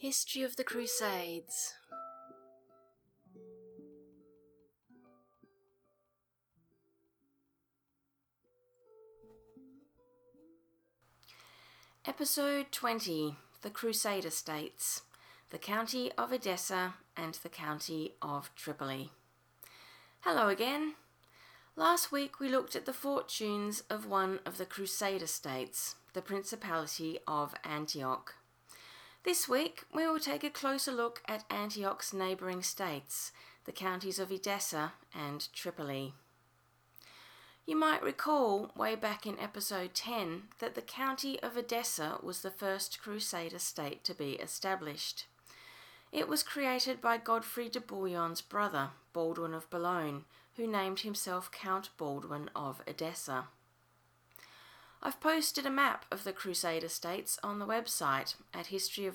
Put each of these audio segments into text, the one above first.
History of the Crusades. Episode 20. The Crusader States, the County of Edessa and the County of Tripoli. Hello again. Last week we looked at the fortunes of one of the Crusader states, the Principality of Antioch. This week we will take a closer look at Antioch's neighbouring states, the counties of Edessa and Tripoli. You might recall way back in episode 10 that the county of Edessa was the first Crusader state to be established. It was created by Godfrey de Bouillon's brother, Baldwin of Boulogne, who named himself Count Baldwin of Edessa. I've posted a map of the Crusader states on the website at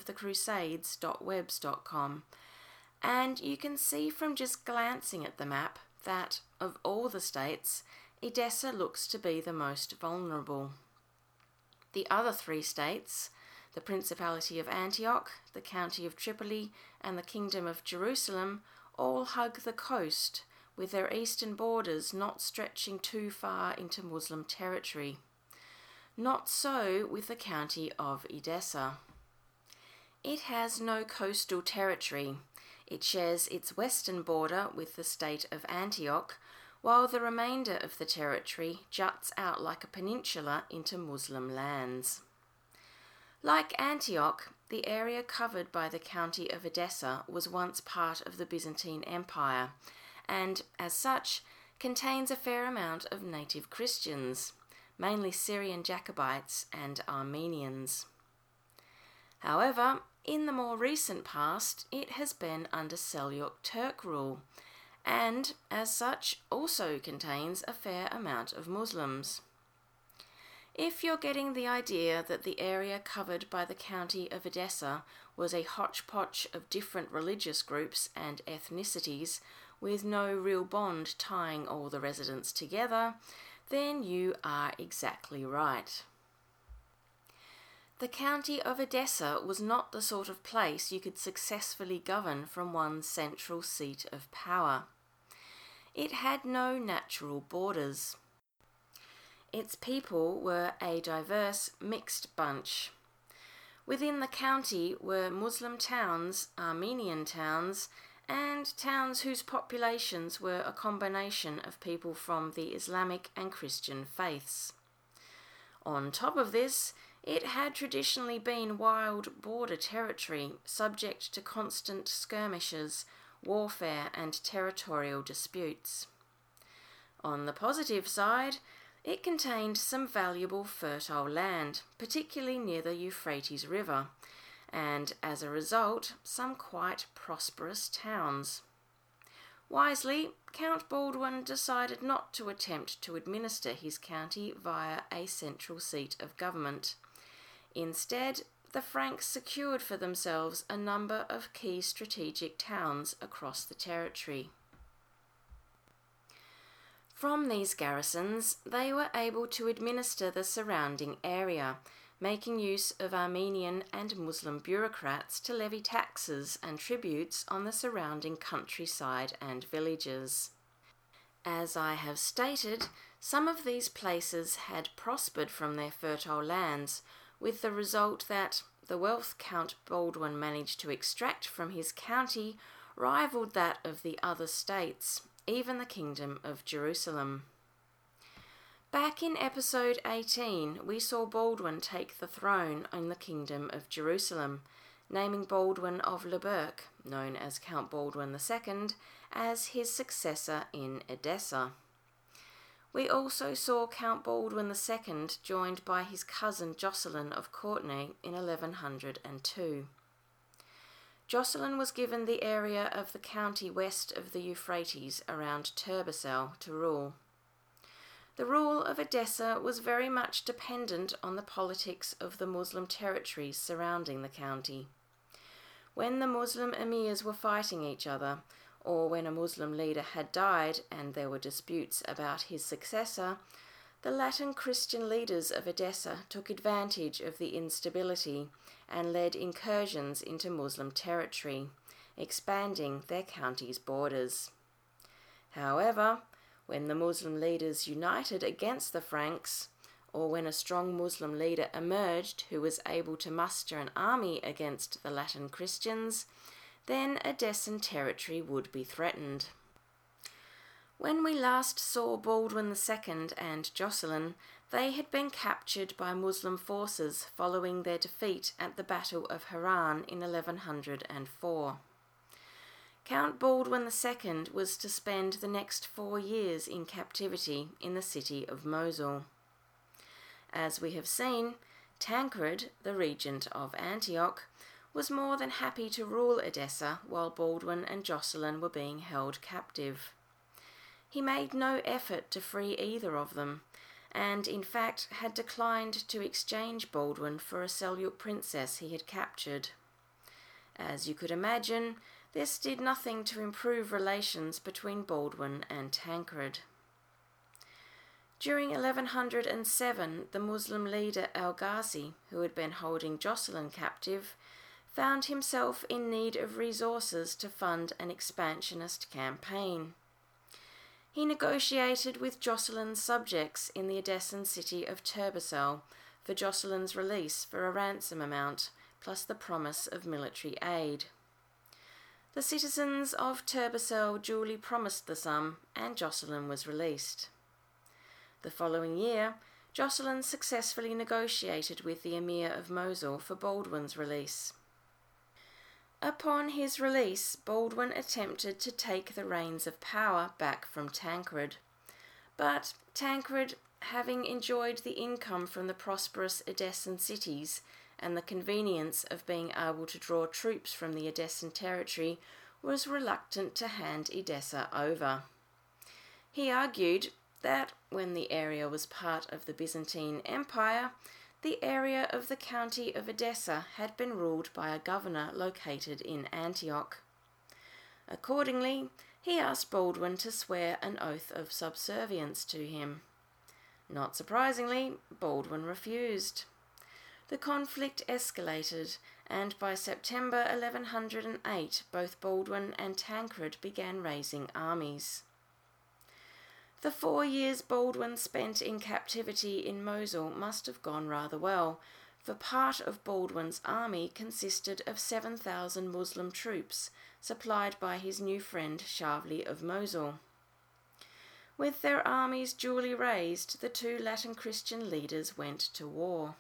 historyofthecrusades.webs.com, and you can see from just glancing at the map that, of all the states, Edessa looks to be the most vulnerable. The other three states, the Principality of Antioch, the County of Tripoli, and the Kingdom of Jerusalem, all hug the coast, with their eastern borders not stretching too far into Muslim territory. Not so with the County of Edessa. It has no coastal territory. It shares its western border with the state of Antioch, while the remainder of the territory juts out like a peninsula into Muslim lands. Like Antioch, the area covered by the County of Edessa was once part of the Byzantine Empire, and, as such, contains a fair amount of native Christians, mainly Syrian Jacobites and Armenians. However, in the more recent past, it has been under Seljuk Turk rule, and, as such, also contains a fair amount of Muslims. If you're getting the idea that the area covered by the County of Edessa was a hodgepodge of different religious groups and ethnicities, with no real bond tying all the residents together, then you are exactly right. The County of Edessa was not the sort of place you could successfully govern from one central seat of power. It had no natural borders. Its people were a diverse, mixed bunch. Within the county were Muslim towns, Armenian towns, and towns whose populations were a combination of people from the Islamic and Christian faiths. On top of this, it had traditionally been wild border territory, subject to constant skirmishes, warfare, and territorial disputes. On the positive side, it contained some valuable fertile land, particularly near the Euphrates River, and, as a result, some quite prosperous towns. Wisely, Count Baldwin decided not to attempt to administer his county via a central seat of government. Instead, the Franks secured for themselves a number of key strategic towns across the territory. From these garrisons, they were able to administer the surrounding area, making use of Armenian and Muslim bureaucrats to levy taxes and tributes on the surrounding countryside and villages. As I have stated, some of these places had prospered from their fertile lands, with the result that the wealth Count Baldwin managed to extract from his county rivalled that of the other states, even the Kingdom of Jerusalem. Back in episode 18, we saw Baldwin take the throne in the Kingdom of Jerusalem, naming Baldwin of Leburg, known as Count Baldwin II, as his successor in Edessa. We also saw Count Baldwin II joined by his cousin Jocelyn of Courtenay in 1102. Jocelyn was given the area of the county west of the Euphrates around Turbessel to rule. The rule of Edessa was very much dependent on the politics of the Muslim territories surrounding the county. When the Muslim emirs were fighting each other, or when a Muslim leader had died and there were disputes about his successor, The Latin Christian leaders of Edessa took advantage of the instability and led incursions into Muslim territory, expanding their county's borders. However, when the Muslim leaders united against the Franks, or when a strong Muslim leader emerged who was able to muster an army against the Latin Christians, then Edessan territory would be threatened. When we last saw Baldwin II and Jocelyn, they had been captured by Muslim forces following their defeat at the Battle of Haran in 1104. Count Baldwin II was to spend the next 4 years in captivity in the city of Mosul. As we have seen, Tancred, the regent of Antioch, was more than happy to rule Edessa while Baldwin and Jocelyn were being held captive. He made no effort to free either of them, and in fact had declined to exchange Baldwin for a Seljuk princess he had captured. As you could imagine, this did nothing to improve relations between Baldwin and Tancred. During 1107, the Muslim leader Al-Ghazi, who had been holding Jocelyn captive, found himself in need of resources to fund an expansionist campaign. He negotiated with Jocelyn's subjects in the Edessan city of Turbessel for Jocelyn's release for a ransom amount, plus the promise of military aid. The citizens of Turbessel duly promised the sum, and Jocelyn was released. The following year, Jocelyn successfully negotiated with the Emir of Mosul for Baldwin's release. Upon his release, Baldwin attempted to take the reins of power back from Tancred. But Tancred, having enjoyed the income from the prosperous Edessan cities and the convenience of being able to draw troops from the Edessan territory, was reluctant to hand Edessa over. He argued that when the area was part of the Byzantine Empire, the area of the county of Edessa had been ruled by a governor located in Antioch. Accordingly, he asked Baldwin to swear an oath of subservience to him. Not surprisingly, Baldwin refused. The conflict escalated, and by September 1108 both Baldwin and Tancred began raising armies. The 4 years Baldwin spent in captivity in Mosul must have gone rather well, for part of Baldwin's army consisted of 7,000 Muslim troops, supplied by his new friend Shavli of Mosul. With their armies duly raised, the two Latin Christian leaders went to war.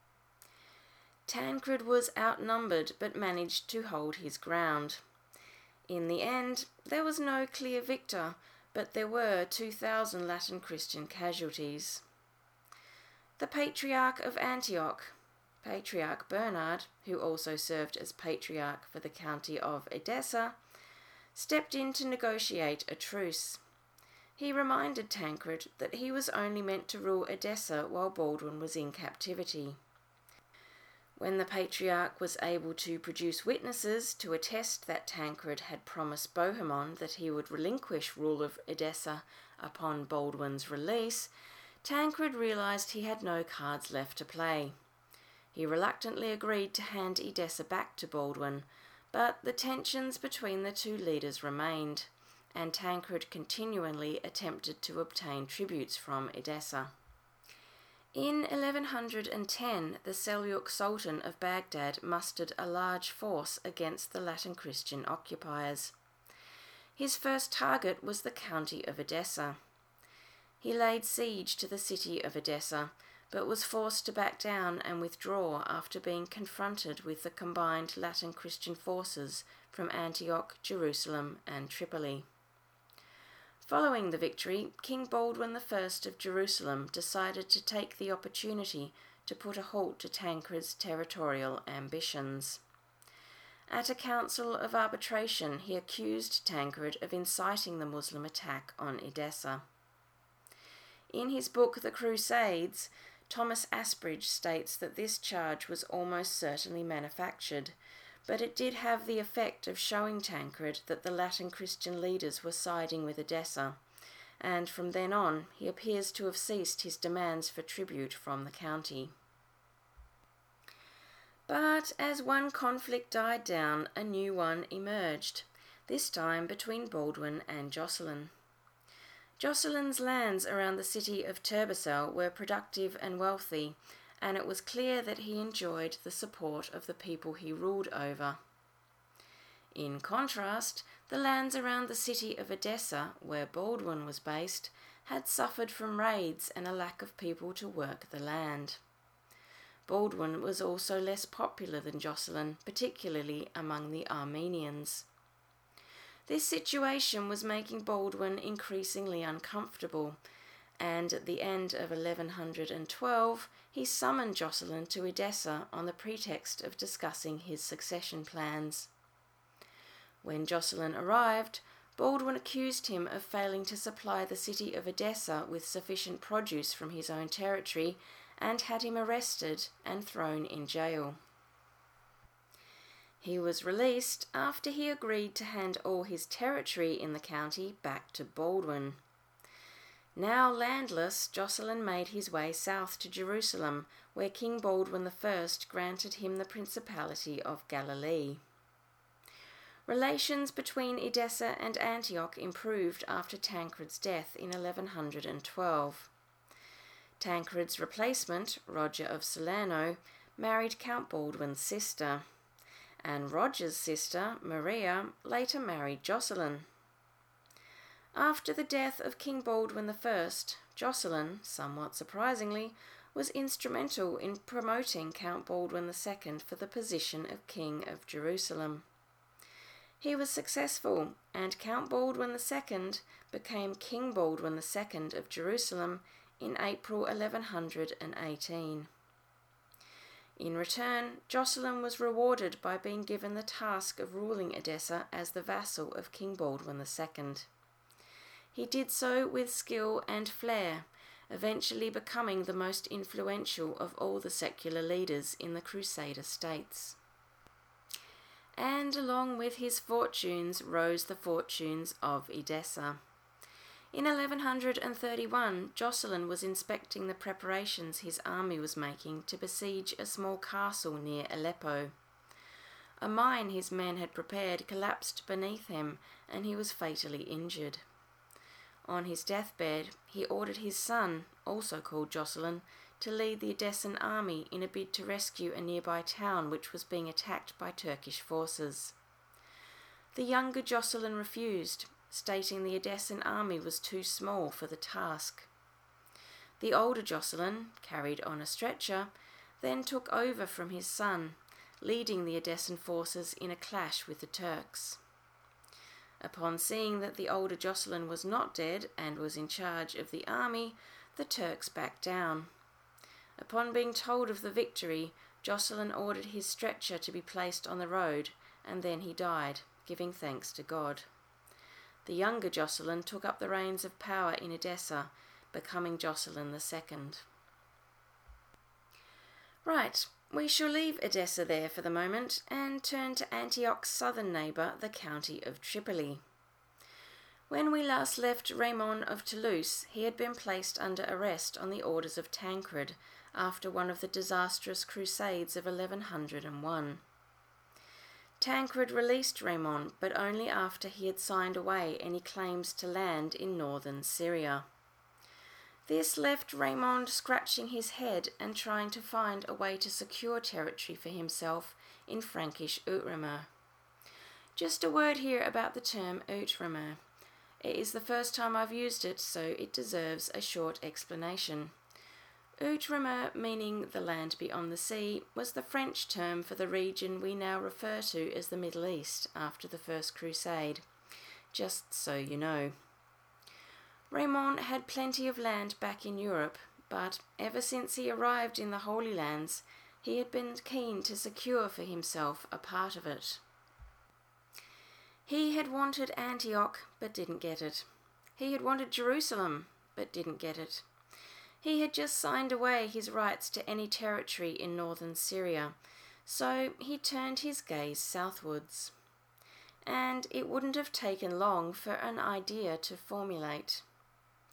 Tancred was outnumbered but managed to hold his ground. In the end, there was no clear victor, but there were 2,000 Latin Christian casualties. The Patriarch of Antioch, Patriarch Bernard, who also served as Patriarch for the county of Edessa, stepped in to negotiate a truce. He reminded Tancred that he was only meant to rule Edessa while Baldwin was in captivity. When the Patriarch was able to produce witnesses to attest that Tancred had promised Bohemond that he would relinquish rule of Edessa upon Baldwin's release, Tancred realised he had no cards left to play. He reluctantly agreed to hand Edessa back to Baldwin, but the tensions between the two leaders remained, and Tancred continually attempted to obtain tributes from Edessa. In 1110, the Seljuk Sultan of Baghdad mustered a large force against the Latin Christian occupiers. His first target was the county of Edessa. He laid siege to the city of Edessa, but was forced to back down and withdraw after being confronted with the combined Latin Christian forces from Antioch, Jerusalem, and Tripoli. Following the victory, King Baldwin I of Jerusalem decided to take the opportunity to put a halt to Tancred's territorial ambitions. At a council of arbitration, he accused Tancred of inciting the Muslim attack on Edessa. In his book The Crusades, Thomas Asbridge states that this charge was almost certainly manufactured, but it did have the effect of showing Tancred that the Latin Christian leaders were siding with Edessa, and from then on he appears to have ceased his demands for tribute from the county. But as one conflict died down, a new one emerged, this time between Baldwin and Jocelyn. Jocelyn's lands around the city of Turbessel were productive and wealthy, and it was clear that he enjoyed the support of the people he ruled over. In contrast, the lands around the city of Edessa, where Baldwin was based, had suffered from raids and a lack of people to work the land. Baldwin was also less popular than Jocelyn, particularly among the Armenians. This situation was making Baldwin increasingly uncomfortable, and at the end of 1112 he summoned Jocelyn to Edessa on the pretext of discussing his succession plans. When Jocelyn arrived, Baldwin accused him of failing to supply the city of Edessa with sufficient produce from his own territory and had him arrested and thrown in jail. He was released after he agreed to hand all his territory in the county back to Baldwin. Now landless, Jocelyn made his way south to Jerusalem, where King Baldwin I granted him the Principality of Galilee. Relations between Edessa and Antioch improved after Tancred's death in 1112. Tancred's replacement, Roger of Salerno, married Count Baldwin's sister, and Roger's sister, Maria, later married Jocelyn. After the death of King Baldwin I, Jocelyn, somewhat surprisingly, was instrumental in promoting Count Baldwin II for the position of King of Jerusalem. He was successful, and Count Baldwin II became King Baldwin II of Jerusalem in April 1118. In return, Jocelyn was rewarded by being given the task of ruling Edessa as the vassal of King Baldwin II. He did so with skill and flair, eventually becoming the most influential of all the secular leaders in the Crusader states. And along with his fortunes rose the fortunes of Edessa. In 1131, Jocelyn was inspecting the preparations his army was making to besiege a small castle near Aleppo. A mine his men had prepared collapsed beneath him, and he was fatally injured. On his deathbed, he ordered his son, also called Jocelyn, to lead the Edessan army in a bid to rescue a nearby town which was being attacked by Turkish forces. The younger Jocelyn refused, stating the Edessan army was too small for the task. The older Jocelyn, carried on a stretcher, then took over from his son, leading the Edessan forces in a clash with the Turks. Upon seeing that the older Jocelyn was not dead and was in charge of the army, the Turks backed down. Upon being told of the victory, Jocelyn ordered his stretcher to be placed on the road, and then he died, giving thanks to God. The younger Jocelyn took up the reins of power in Edessa, becoming Jocelyn II. Right, we shall leave Edessa there for the moment and turn to Antioch's southern neighbour, the county of Tripoli. When we last left Raymond of Toulouse, he had been placed under arrest on the orders of Tancred after one of the disastrous crusades of 1101. Tancred released Raymond, but only after he had signed away any claims to land in northern Syria. This left Raymond scratching his head and trying to find a way to secure territory for himself in Frankish Outremer. Just a word here about the term Outremer. It is the first time I've used it, so it deserves a short explanation. Outremer, meaning the land beyond the sea, was the French term for the region we now refer to as the Middle East after the First Crusade, just so you know. Raymond had plenty of land back in Europe, but ever since he arrived in the Holy Lands, he had been keen to secure for himself a part of it. He had wanted Antioch, but didn't get it. He had wanted Jerusalem, but didn't get it. He had just signed away his rights to any territory in northern Syria, so he turned his gaze southwards. And it wouldn't have taken long for an idea to formulate.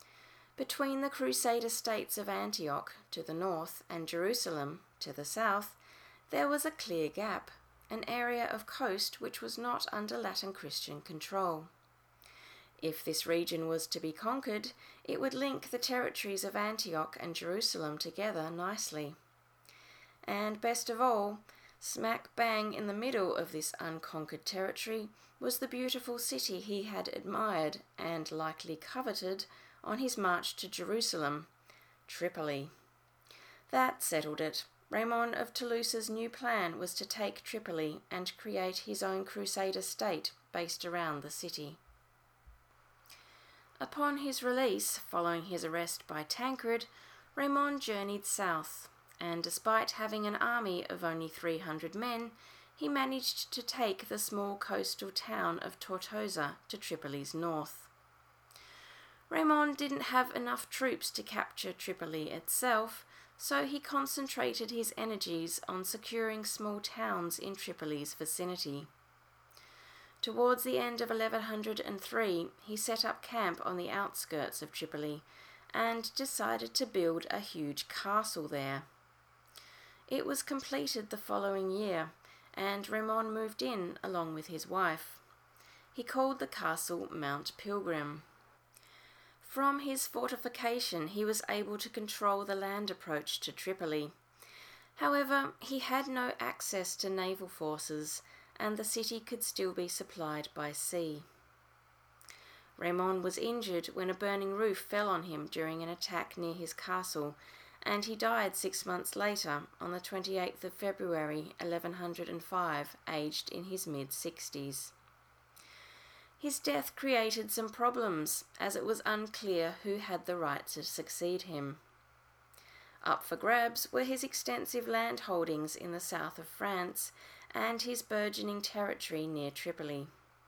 Between the Crusader states of Antioch to the north and Jerusalem to the south, there was a clear gap, an area of coast which was not under Latin Christian control. If this region was to be conquered, it would link the territories of Antioch and Jerusalem together nicely. And best of all, smack bang in the middle of this unconquered territory was the beautiful city he had admired and likely coveted on his march to Jerusalem, Tripoli. That settled it. Raymond of Toulouse's new plan was to take Tripoli and create his own Crusader state based around the city. Upon his release, following his arrest by Tancred, Raymond journeyed south, and despite having an army of only 300 men, he managed to take the small coastal town of Tortosa to Tripoli's north. Raymond didn't have enough troops to capture Tripoli itself, so he concentrated his energies on securing small towns in Tripoli's vicinity. Towards the end of 1103, he set up camp on the outskirts of Tripoli and decided to build a huge castle there. It was completed the following year, and Raymond moved in along with his wife. He called the castle Mount Pilgrim. From his fortification, he was able to control the land approach to Tripoli. However, he had no access to naval forces, and the city could still be supplied by sea. Raymond was injured when a burning roof fell on him during an attack near his castle, and he died 6 months later, on the 28th of February 1105, aged in his mid-60s. His death created some problems, as it was unclear who had the right to succeed him. Up for grabs were his extensive land holdings in the south of France and his burgeoning territory near Tripoli.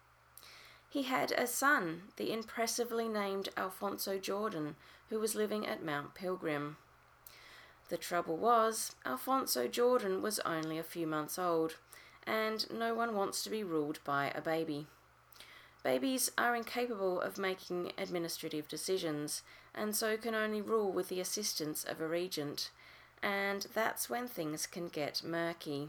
He had a son, the impressively named Alfonso Jordan, who was living at Mount Pilgrim. The trouble was, Alfonso Jordan was only a few months old, and no one wants to be ruled by a baby. Babies are incapable of making administrative decisions, and so can only rule with the assistance of a regent, and that's when things can get murky.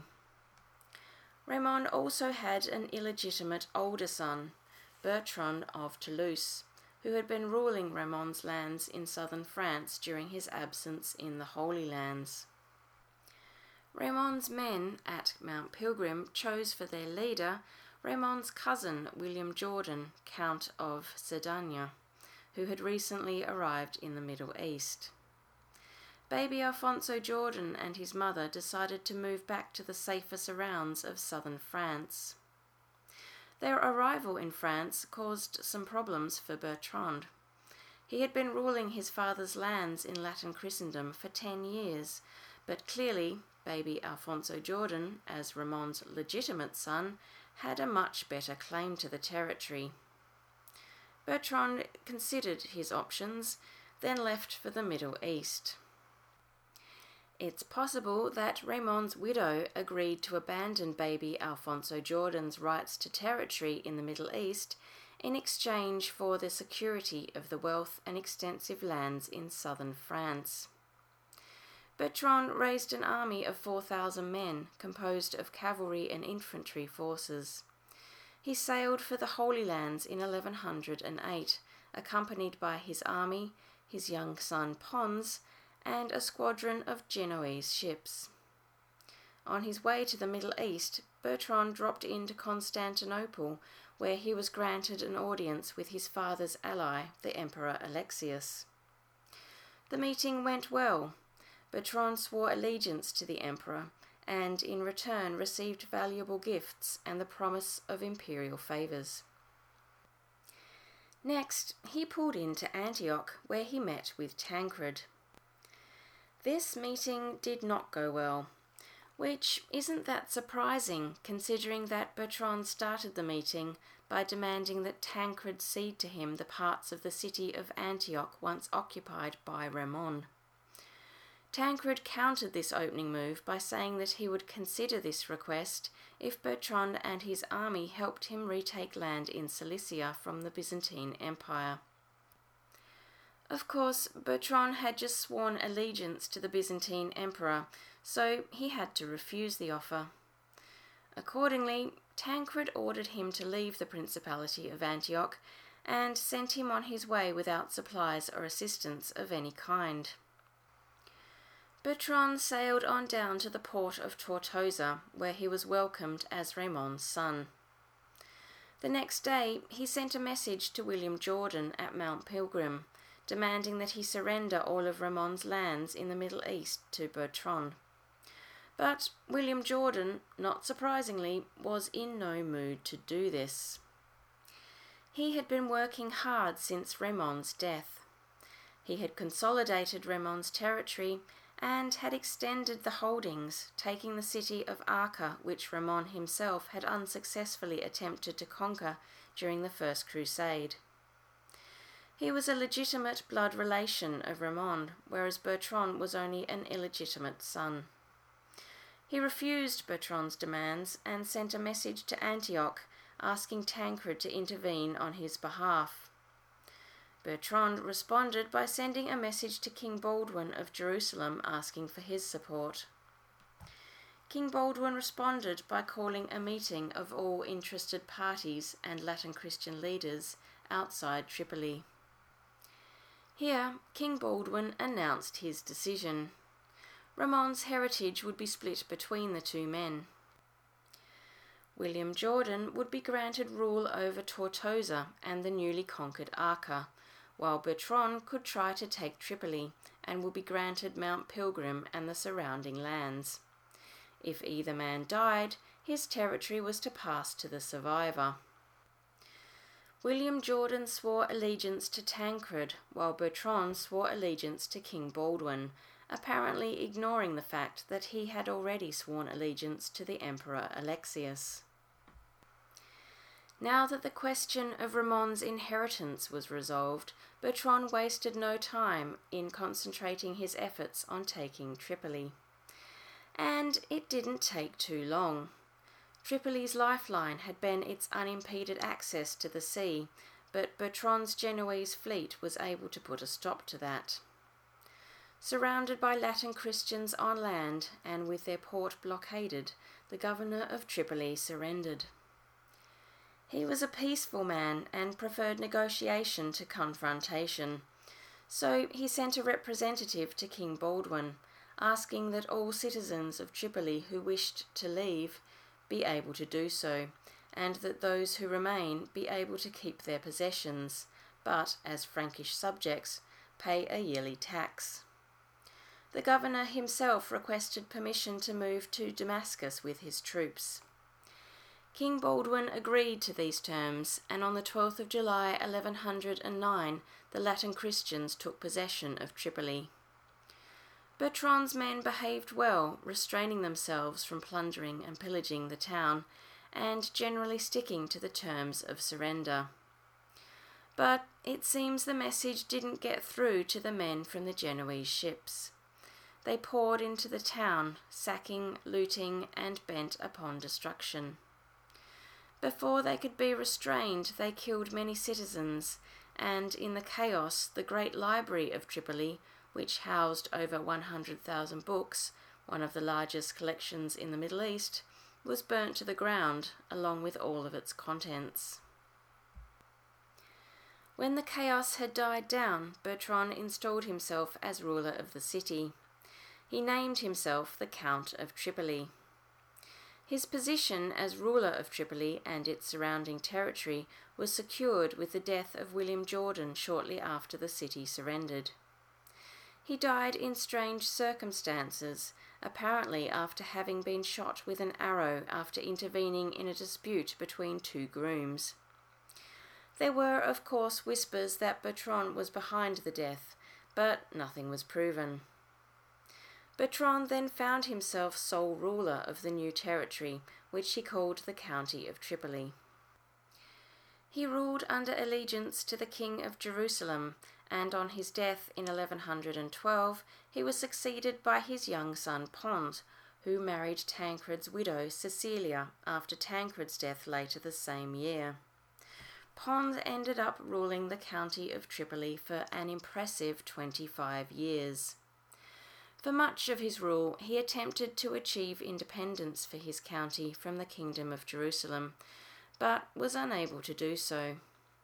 Raymond also had an illegitimate older son, Bertrand of Toulouse, who had been ruling Raymond's lands in southern France during his absence in the Holy Lands. Raymond's men at Mount Pilgrim chose for their leader Raymond's cousin, William Jordan, Count of Cerdagne, who had recently arrived in the Middle East. Baby Alfonso Jordan and his mother decided to move back to the safer surrounds of southern France. Their arrival in France caused some problems for Bertrand. He had been ruling his father's lands in Latin Christendom for 10 years, but clearly baby Alfonso Jordan, as Raymond's legitimate son, had a much better claim to the territory. Bertrand considered his options, then left for the Middle East. It's possible that Raymond's widow agreed to abandon baby Alfonso Jordan's rights to territory in the Middle East in exchange for the security of the wealth and extensive lands in southern France. Bertrand raised an army of 4,000 men, composed of cavalry and infantry forces. He sailed for the Holy Lands in 1108, accompanied by his army, his young son Pons, and a squadron of Genoese ships. On his way to the Middle East, Bertrand dropped into Constantinople, where he was granted an audience with his father's ally, the Emperor Alexius. The meeting went well. Bertrand swore allegiance to the emperor, and in return received valuable gifts and the promise of imperial favours. Next, he pulled into Antioch, where he met with Tancred. This meeting did not go well, which isn't that surprising, considering that Bertrand started the meeting by demanding that Tancred cede to him the parts of the city of Antioch once occupied by Raymond. Tancred countered this opening move by saying that he would consider this request if Bertrand and his army helped him retake land in Cilicia from the Byzantine Empire. Of course, Bertrand had just sworn allegiance to the Byzantine emperor, so he had to refuse the offer. Accordingly, Tancred ordered him to leave the Principality of Antioch and sent him on his way without supplies or assistance of any kind. Bertrand sailed on down to the port of Tortosa, where he was welcomed as Raymond's son. The next day, he sent a message to William Jordan at Mount Pilgrim, demanding that he surrender all of Raymond's lands in the Middle East to Bertrand. But William Jordan, not surprisingly, was in no mood to do this. He had been working hard since Raymond's death. He had consolidated Raymond's territory and had extended the holdings, taking the city of Acre, which Raymond himself had unsuccessfully attempted to conquer during the First Crusade. He was a legitimate blood relation of Raymond, whereas Bertrand was only an illegitimate son. He refused Bertrand's demands and sent a message to Antioch asking Tancred to intervene on his behalf. Bertrand responded by sending a message to King Baldwin of Jerusalem asking for his support. King Baldwin responded by calling a meeting of all interested parties and Latin Christian leaders outside Tripoli. Here, King Baldwin announced his decision. Raymond's heritage would be split between the two men. William Jordan would be granted rule over Tortosa and the newly conquered Acre, while Bertrand could try to take Tripoli and would be granted Mount Pilgrim and the surrounding lands. If either man died, his territory was to pass to the survivor. William Jordan swore allegiance to Tancred, while Bertrand swore allegiance to King Baldwin, apparently ignoring the fact that he had already sworn allegiance to the Emperor Alexius. Now that the question of Raymond's inheritance was resolved, Bertrand wasted no time in concentrating his efforts on taking Tripoli. And it didn't take too long. Tripoli's lifeline had been its unimpeded access to the sea, but Bertrand's Genoese fleet was able to put a stop to that. Surrounded by Latin Christians on land and with their port blockaded, the governor of Tripoli surrendered. He was a peaceful man and preferred negotiation to confrontation, so he sent a representative to King Baldwin, asking that all citizens of Tripoli who wished to leave be able to do so, and that those who remain be able to keep their possessions, but, as Frankish subjects, pay a yearly tax. The governor himself requested permission to move to Damascus with his troops. King Baldwin agreed to these terms, and on the 12th of July 1109 the Latin Christians took possession of Tripoli. Bertrand's men behaved well, restraining themselves from plundering and pillaging the town, and generally sticking to the terms of surrender. But it seems the message didn't get through to the men from the Genoese ships. They poured into the town, sacking, looting, and bent upon destruction. Before they could be restrained, they killed many citizens, and in the chaos, the great library of Tripoli, which housed over 100,000 books, one of the largest collections in the Middle East, was burnt to the ground, along with all of its contents. When the chaos had died down, Bertrand installed himself as ruler of the city. He named himself the Count of Tripoli. His position as ruler of Tripoli and its surrounding territory was secured with the death of William Jordan shortly after the city surrendered. He died in strange circumstances, apparently after having been shot with an arrow after intervening in a dispute between two grooms. There were, of course, whispers that Bertrand was behind the death, but nothing was proven. Bertrand then found himself sole ruler of the new territory, which he called the County of Tripoli. He ruled under allegiance to the King of Jerusalem, and on his death in 1112 he was succeeded by his young son Pons, who married Tancred's widow Cecilia after Tancred's death later the same year. Pons ended up ruling the county of Tripoli for an impressive 25 years. For much of his rule, he attempted to achieve independence for his county from the Kingdom of Jerusalem, but was unable to do so.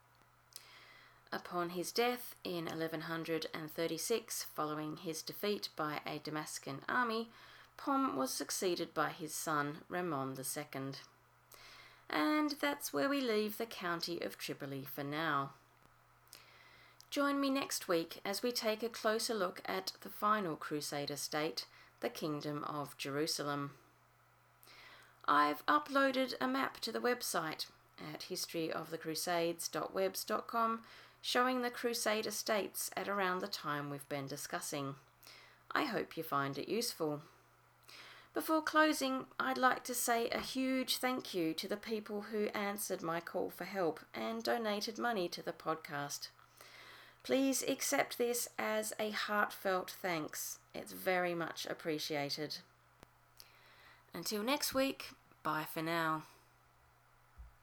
Upon his death in 1136, following his defeat by a Damascene army, Pom was succeeded by his son, Ramon II. And that's where we leave the county of Tripoli for now. Join me next week as we take a closer look at the final Crusader state, the Kingdom of Jerusalem. I've uploaded a map to the website at historyofthecrusades.webs.com showing the Crusader states at around the time we've been discussing. I hope you find it useful. Before closing, I'd like to say a huge thank you to the people who answered my call for help and donated money to the podcast. Please accept this as a heartfelt thanks. It's very much appreciated. Until next week, bye for now.